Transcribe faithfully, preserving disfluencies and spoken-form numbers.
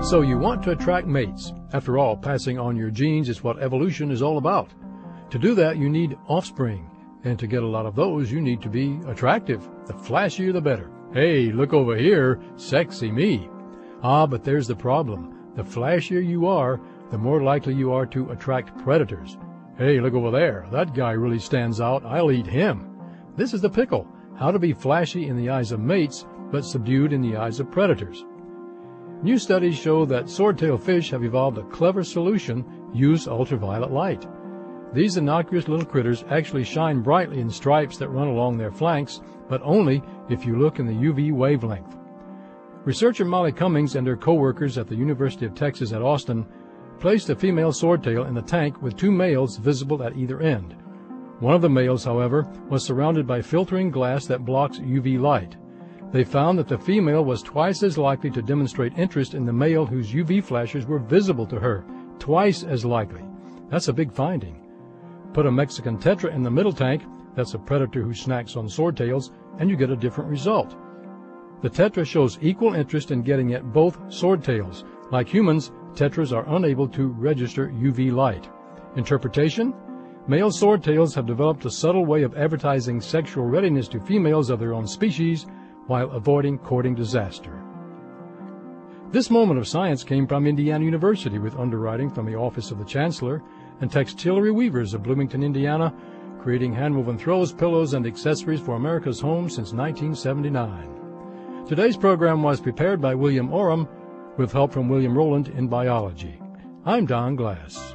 So you want to attract mates. After all, passing on your genes is what evolution is all about. To do that, you need offspring. And to get a lot of those, you need to be attractive. The flashier, the better. Hey, look over here, sexy me. Ah, but there's the problem. The flashier you are, the more likely you are to attract predators. Hey, look over there. That guy really stands out. I'll eat him. This is the pickle. How to be flashy in the eyes of mates, but subdued in the eyes of predators. New studies show that swordtail fish have evolved a clever solution: use ultraviolet light. These innocuous little critters actually shine brightly in stripes that run along their flanks, but only if you look in the U V wavelength. Researcher Molly Cummings and her co-workers at the University of Texas at Austin placed a female swordtail in the tank with two males visible at either end. One of the males, however, was surrounded by filtering glass that blocks U V light. They found that the female was twice as likely to demonstrate interest in the male whose U V flashes were visible to her. Twice as likely. That's a big finding. Put a Mexican tetra in the middle tank, that's a predator who snacks on swordtails, and you get a different result. The tetra shows equal interest in getting at both swordtails. Like humans, tetras are unable to register U V light. Interpretation? Male swordtails have developed a subtle way of advertising sexual readiness to females of their own species while avoiding courting disaster. This moment of science came from Indiana University with underwriting from the Office of the Chancellor and Textillery Weavers of Bloomington, Indiana, creating handwoven throws, pillows, and accessories for America's home since nineteen seventy-nine. Today's program was prepared by William Oram with help from William Rowland in biology. I'm Don Glass.